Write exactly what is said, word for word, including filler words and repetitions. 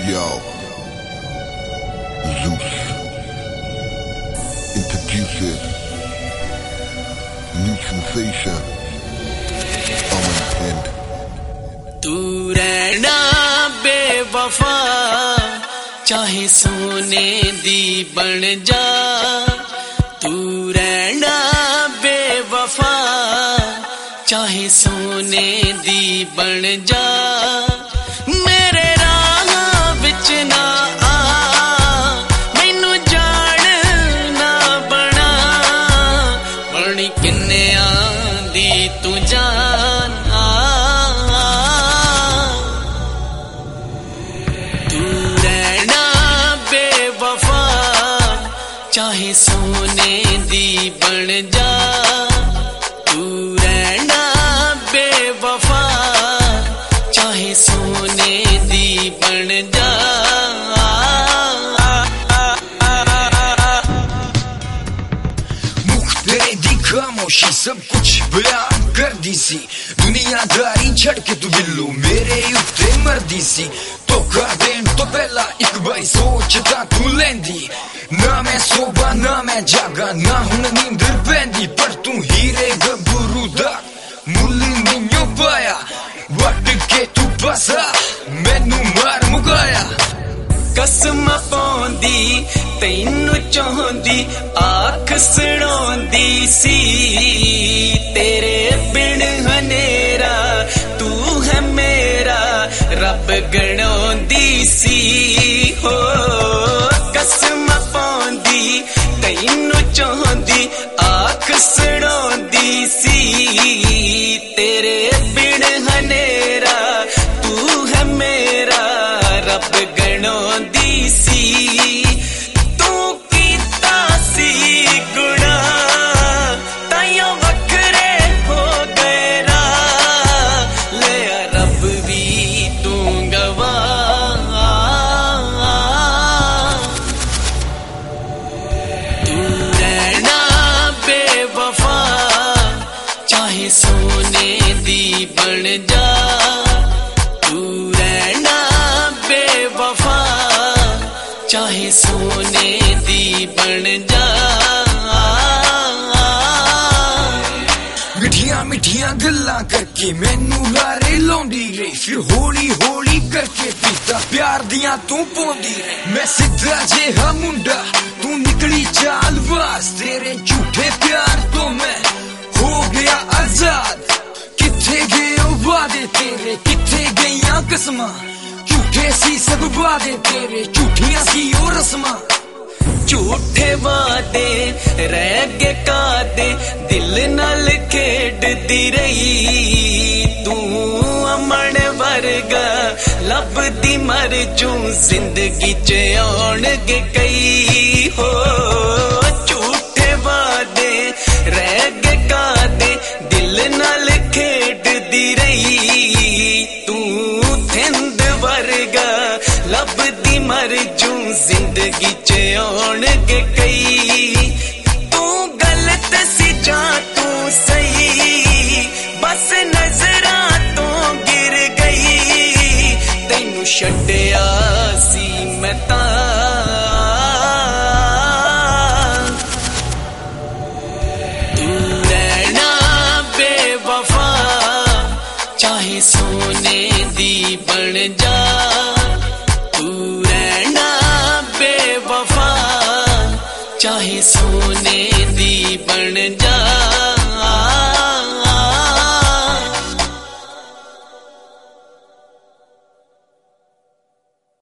Yo, Zeus introduces new sensation on hand. तू रहना बेवफा चाहे सोने दी बन जा, तू रहना बेवफा चाहे सोने दी बन जा, मेरे राह विच ना आ मैनू जान ना बना, बनी किन्ने आंदी तू जान आ, तू रहना बेवफा चाहे सोने दी बन जा, तू रहना बेवफा चाहे सोने दी बन जा। मुख्तरे दी खामोशी सब कुछ बयान कर दी सी, दुनियादारी छड़ के तू बिल्लू मेरे उत्ते मरदी सी, धोखा देन तो पहला एक बारी सोचता तू लेंदी, ना मैं सोबा ना मैं जागा ना हुन नींदर पैंदी, पर तू हीरे गबरू दा मुल नहीं पाया, वट के तू बसा मैनू मार मुकाया, कसम पाउंदी तैनू चाहुंदी आख सुणाउंदी सी, तेरे बिन हनेरा तू है मेरा रब गणाउंदी सी हो, कसम पाउंदी तैनू चाहुंदी आख सुणाउंदी सी, तेरे बिन हनेरा तू है मेरा रब गणाउंदी सी, तू कीता सी गुना ताइयों वखरे हो गए रा, लिया रब भी तू गवाह, तू रहना बेवफा चाहे सोने दी बन जा, तू रहना बेवफा चाहे सोने दी बन जा। मिठिया मिठिया गल्लां करके मैनू लारे लाउंदी रही, फिर हौली हौली करके पीता प्यार दियां तू पौंदी रही, मैं सिद्धा जेहा मुंडा तू निकली चालबाज, तेरे झूठे प्यार तो मैं हो गया आजाद, किथे गए ओ वादे तेरे किथे गईयां कसमां, झूठे सी सब वादे तेरे झूठियां सी ओ रस्मां, झूठे वादे रह गए कादे दिल नाल खेडदी रही, तू अमन वर्गा लभदी मर जू जिंदगी च आउणगे कई हो, झूठे वादे रह गए कादे दिल नाल खेडदी रही, तू थिंद वर्गा लभदी मर जू जिंदगी च आउणगे कई, तू गलत सी जा तू सही बस नजरां तो गिर गई, तैनू छड्डिया सी मैं तां, तू रहना बेवफा चाहे सोने दी बन जा, तू रहना बेवफा चाहे सोने दी बन जा।